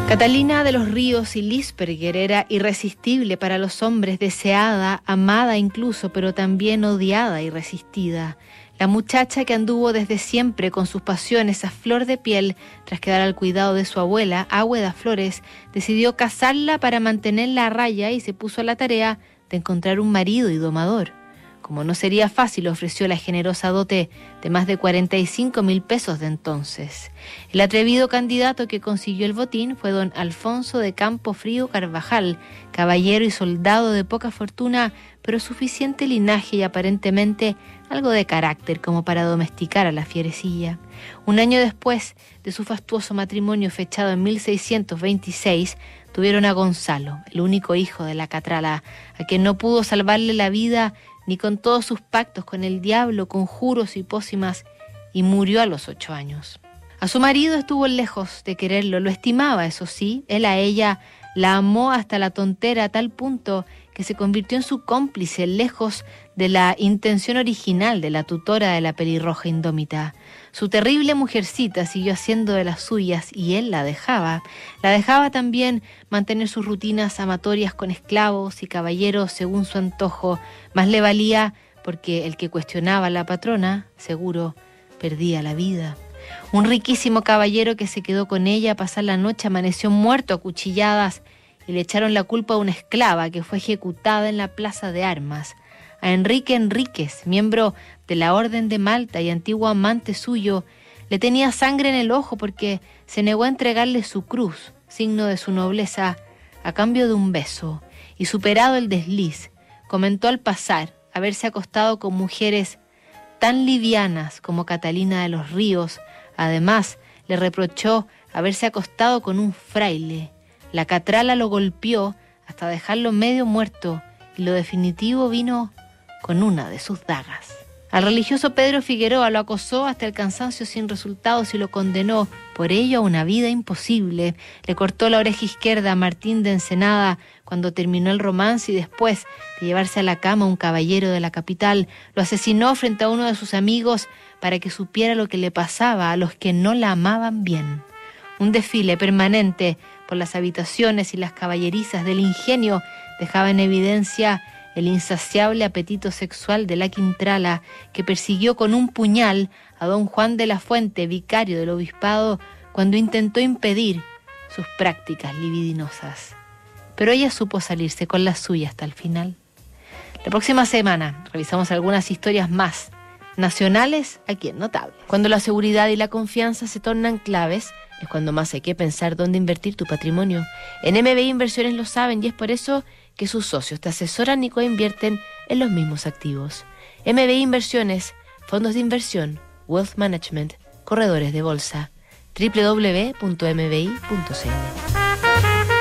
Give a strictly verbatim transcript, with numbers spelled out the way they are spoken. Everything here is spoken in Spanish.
Catalina de los Ríos y Lisperger era irresistible para los hombres, deseada, amada incluso, pero también odiada y resistida. La muchacha que anduvo desde siempre con sus pasiones a flor de piel, tras quedar al cuidado de su abuela, Águeda Flores, decidió casarla para mantenerla a raya y se puso a la tarea de encontrar un marido y domador. Como no sería fácil, ofreció la generosa dote de más de cuarenta y cinco mil pesos de entonces. El atrevido candidato que consiguió el botín fue don Alfonso de Campofrío Carvajal, caballero y soldado de poca fortuna, pero suficiente linaje y aparentemente algo de carácter como para domesticar a la fierecilla. Un año después de su fastuoso matrimonio fechado en mil seiscientos veintiséis, tuvieron a Gonzalo, el único hijo de la catrala, a quien no pudo salvarle la vida ni con todos sus pactos con el diablo, conjuros y pócimas, y murió a los ocho años. A su marido estuvo lejos de quererlo, lo estimaba, eso sí, él a ella la amó hasta la tontera a tal punto que se convirtió en su cómplice, lejos de la intención original de la tutora de la pelirroja indómita. Su terrible mujercita siguió haciendo de las suyas y él la dejaba. La dejaba también mantener sus rutinas amatorias con esclavos y caballeros según su antojo. Más le valía porque el que cuestionaba a la patrona, seguro, perdía la vida. Un riquísimo caballero que se quedó con ella a pasar la noche amaneció muerto a cuchilladas y le echaron la culpa a una esclava que fue ejecutada en la plaza de armas. A Enrique Enríquez, miembro de la Orden de Malta y antiguo amante suyo, le tenía sangre en el ojo porque se negó a entregarle su cruz, signo de su nobleza, a cambio de un beso, y superado el desliz, comentó al pasar haberse acostado con mujeres tan livianas como Catalina de los Ríos. Además, le reprochó haberse acostado con un fraile. La catrala lo golpeó hasta dejarlo medio muerto y lo definitivo vino con una de sus dagas. Al religioso Pedro Figueroa lo acosó hasta el cansancio sin resultados y lo condenó por ello a una vida imposible. Le cortó la oreja izquierda a Martín de Ensenada cuando terminó el romance y después de llevarse a la cama a un caballero de la capital, lo asesinó frente a uno de sus amigos para que supiera lo que le pasaba a los que no la amaban bien. Un desfile permanente por las habitaciones y las caballerizas del ingenio dejaba en evidencia el insaciable apetito sexual de la Quintrala, que persiguió con un puñal a don Juan de la Fuente, vicario del obispado, cuando intentó impedir sus prácticas libidinosas. Pero ella supo salirse con la suya hasta el final. La próxima semana revisamos algunas historias más nacionales aquí en Notable. Cuando la seguridad y la confianza se tornan claves, es cuando más hay que pensar dónde invertir tu patrimonio. En M B I Inversiones lo saben y es por eso que sus socios te asesoran y coinvierten en los mismos activos. M B I Inversiones, fondos de inversión, wealth management, corredores de bolsa, doble u doble u doble u punto m b i punto c l.